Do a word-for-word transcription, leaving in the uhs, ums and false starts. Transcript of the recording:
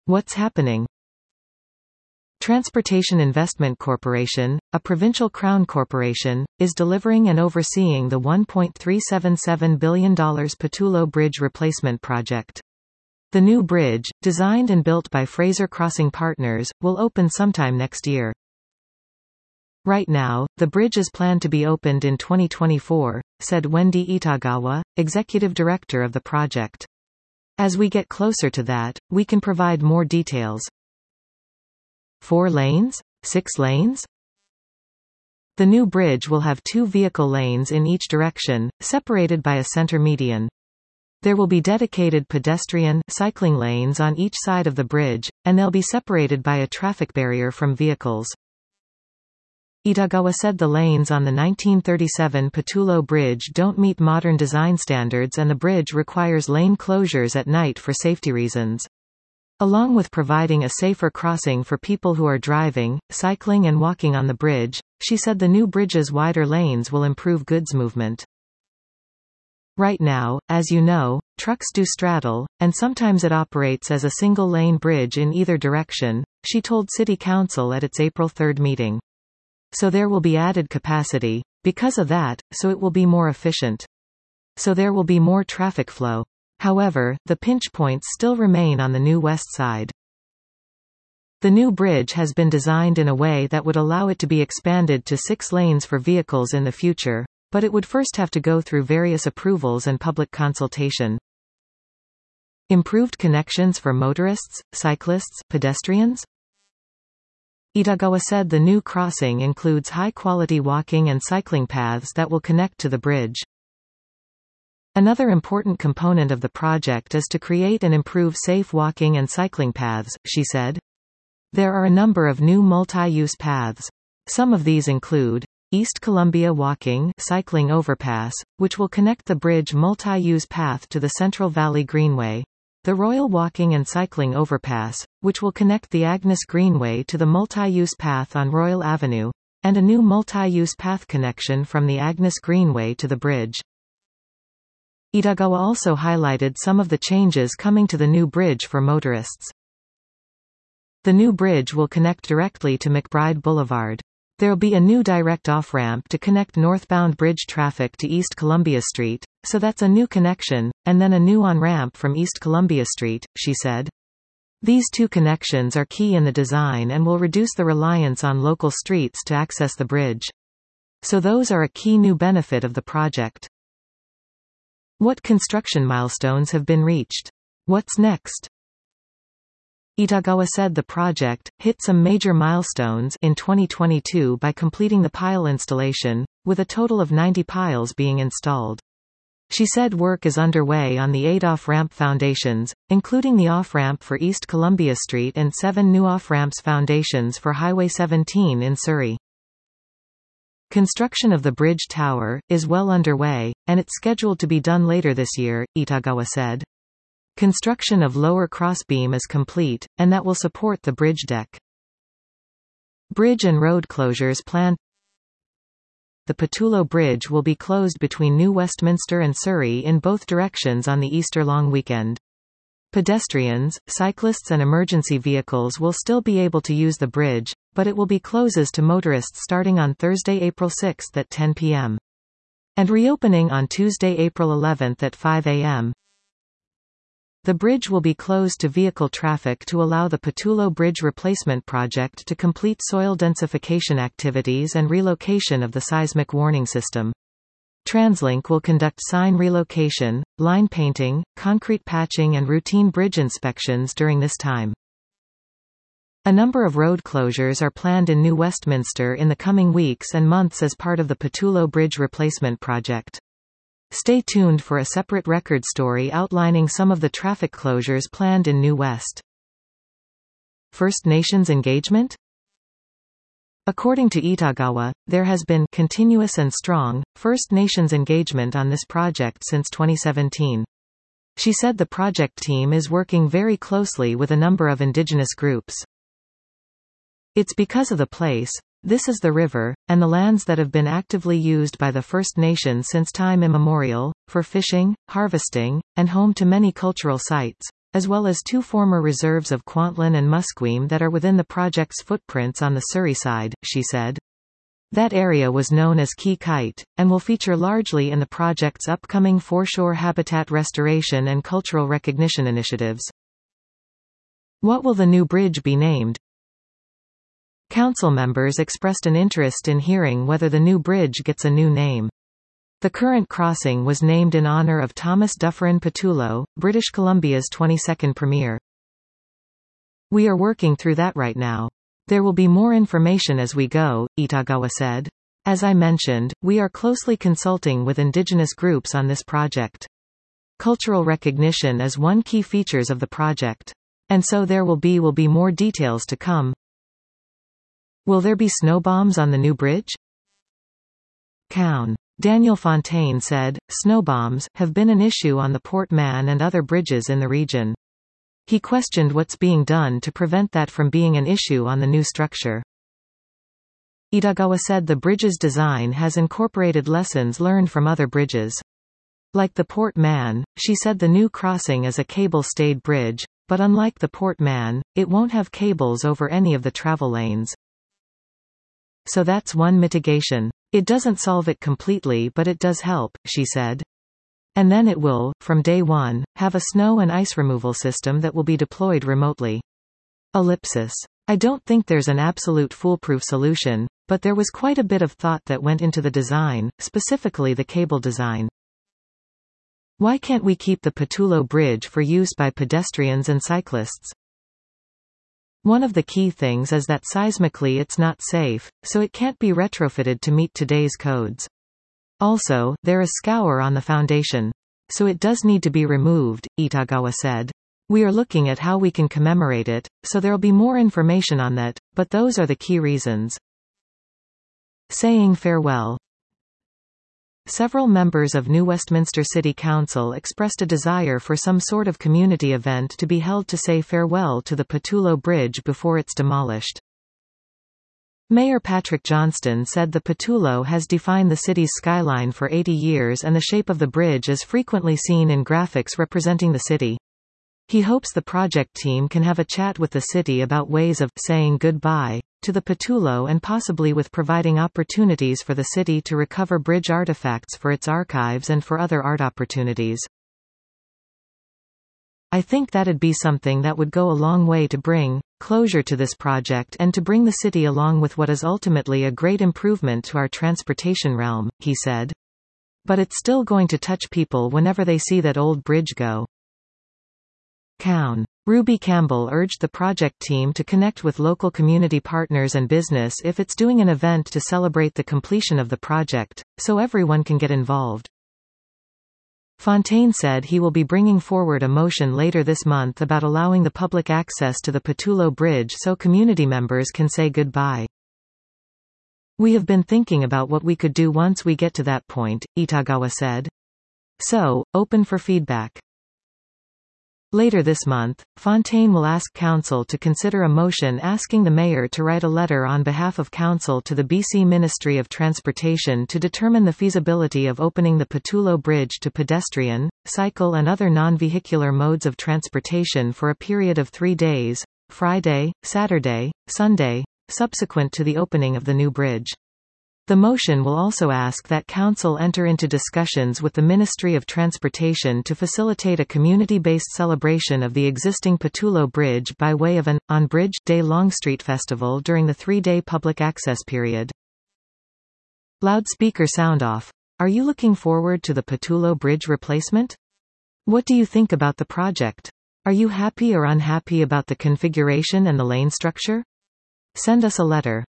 What's happening? Transportation Investment Corporation, a provincial crown corporation, is delivering and overseeing the one point three seven seven billion dollars Pattullo Bridge replacement project. The new bridge, designed and built by Fraser Crossing Partners, will open sometime next year. Right now, the bridge is planned to be opened in twenty twenty-four, said Wendy Itagawa, executive director of the project. As we get closer to that, we can provide more details. Four lanes? Six lanes? The new bridge will have two vehicle lanes in each direction, separated by a center median. There will be dedicated pedestrian, cycling lanes on each side of the bridge, and they'll be separated by a traffic barrier from vehicles. Itagawa said the lanes on the nineteen thirty-seven Pattullo Bridge don't meet modern design standards and the bridge requires lane closures at night for safety reasons. Along with providing a safer crossing for people who are driving, cycling and walking on the bridge, she said the new bridge's wider lanes will improve goods movement. Right now, as you know, trucks do straddle, and sometimes it operates as a single-lane bridge in either direction, she told City Council at its April third meeting. So there will be added capacity, because of that, so it will be more efficient. So there will be more traffic flow. However, the pinch points still remain on the new west side. The new bridge has been designed in a way that would allow it to be expanded to six lanes for vehicles in the future, but it would first have to go through various approvals and public consultation. Improved connections for motorists, cyclists, pedestrians? Itagawa said the new crossing includes high-quality walking and cycling paths that will connect to the bridge. Another important component of the project is to create and improve safe walking and cycling paths, she said. There are a number of new multi-use paths. Some of these include East Columbia Walking Cycling Overpass, which will connect the bridge multi-use path to the Central Valley Greenway, the Royal Walking and Cycling Overpass, which will connect the Agnes Greenway to the multi-use path on Royal Avenue, and a new multi-use path connection from the Agnes Greenway to the bridge. Itagawa also highlighted some of the changes coming to the new bridge for motorists. The new bridge will connect directly to McBride Boulevard. There'll be a new direct off-ramp to connect northbound bridge traffic to East Columbia Street, so that's a new connection, and then a new on-ramp from East Columbia Street, she said. These two connections are key in the design and will reduce the reliance on local streets to access the bridge. So those are a key new benefit of the project. What construction milestones have been reached? What's next? Itagawa said the project hit some major milestones in twenty twenty-two by completing the pile installation, with a total of ninety piles being installed. She said work is underway on the eight off-ramp foundations, including the off-ramp for East Columbia Street and seven new off-ramps foundations for Highway seventeen in Surrey. Construction of the bridge tower is well underway, and it's scheduled to be done later this year, Itagawa said. Construction of lower crossbeam is complete, and that will support the bridge deck. Bridge and road closures planned. The Pattullo Bridge will be closed between New Westminster and Surrey in both directions on the Easter long weekend. Pedestrians, cyclists and emergency vehicles will still be able to use the bridge, but it will be closes to motorists starting on Thursday, April sixth at ten p m and reopening on Tuesday, April eleventh at five a m The bridge will be closed to vehicle traffic to allow the Pattullo Bridge replacement project to complete soil densification activities and relocation of the seismic warning system. TransLink will conduct sign relocation, line painting, concrete patching and routine bridge inspections during this time. A number of road closures are planned in New Westminster in the coming weeks and months as part of the Pattullo Bridge replacement project. Stay tuned for a separate record story outlining some of the traffic closures planned in New West. First Nations engagement? According to Itagawa, there has been continuous and strong First Nations engagement on this project since twenty seventeen. She said the project team is working very closely with a number of indigenous groups. It's because of the place, this is the river, and the lands that have been actively used by the First Nations since time immemorial, for fishing, harvesting, and home to many cultural sites, as well as two former reserves of Kwantlen and Musqueam that are within the project's footprints on the Surrey side, she said. That area was known as Key Kite, and will feature largely in the project's upcoming foreshore habitat restoration and cultural recognition initiatives. What will the new bridge be named? Council members expressed an interest in hearing whether the new bridge gets a new name. The current crossing was named in honor of Thomas Dufferin Pattullo, British Columbia's twenty-second Premier. We are working through that right now. There will be more information as we go, Itagawa said. As I mentioned, we are closely consulting with indigenous groups on this project. Cultural recognition is one key features of the project. And so there will be will be more details to come. Will there be snow bombs on the new bridge? Cown. Daniel Fontaine said, snow bombs have been an issue on the Port Mann and other bridges in the region. He questioned what's being done to prevent that from being an issue on the new structure. Itagawa said the bridge's design has incorporated lessons learned from other bridges. Like the Port Mann, she said the new crossing is a cable-stayed bridge, but unlike the Port Mann, it won't have cables over any of the travel lanes. So that's one mitigation. It doesn't solve it completely, but it does help, she said. And then it will, from day one, have a snow and ice removal system that will be deployed remotely. Ellipsis. I don't think there's an absolute foolproof solution, but there was quite a bit of thought that went into the design, specifically the cable design. Why can't we keep the Pattullo Bridge for use by pedestrians and cyclists? One of the key things is that seismically it's not safe, so it can't be retrofitted to meet today's codes. Also, there is scour on the foundation. So it does need to be removed, Itagawa said. We are looking at how we can commemorate it, so there'll be more information on that, but those are the key reasons. Saying farewell. Several members of New Westminster City Council expressed a desire for some sort of community event to be held to say farewell to the Pattullo Bridge before it's demolished. Mayor Patrick Johnston said the Pattullo has defined the city's skyline for eighty years and the shape of the bridge is frequently seen in graphics representing the city. He hopes the project team can have a chat with the city about ways of saying goodbye to the Pattullo and possibly with providing opportunities for the city to recover bridge artifacts for its archives and for other art opportunities. I think that'd be something that would go a long way to bring closure to this project and to bring the city along with what is ultimately a great improvement to our transportation realm, he said. But it's still going to touch people whenever they see that old bridge go. Cown. Ruby Campbell urged the project team to connect with local community partners and business if it's doing an event to celebrate the completion of the project, so everyone can get involved. Fontaine said he will be bringing forward a motion later this month about allowing the public access to the Pattullo Bridge so community members can say goodbye. We have been thinking about what we could do once we get to that point, Itagawa said. So, open for feedback. Later this month, Fontaine will ask Council to consider a motion asking the Mayor to write a letter on behalf of Council to the B C Ministry of Transportation to determine the feasibility of opening the Pattullo Bridge to pedestrian, cycle and other non-vehicular modes of transportation for a period of three days, Friday, Saturday, Sunday, subsequent to the opening of the new bridge. The motion will also ask that Council enter into discussions with the Ministry of Transportation to facilitate a community-based celebration of the existing Pattullo Bridge by way of an on-bridge day-long street festival during the three-day public access period. Loudspeaker sound off. Are you looking forward to the Pattullo Bridge replacement? What do you think about the project? Are you happy or unhappy about the configuration and the lane structure? Send us a letter.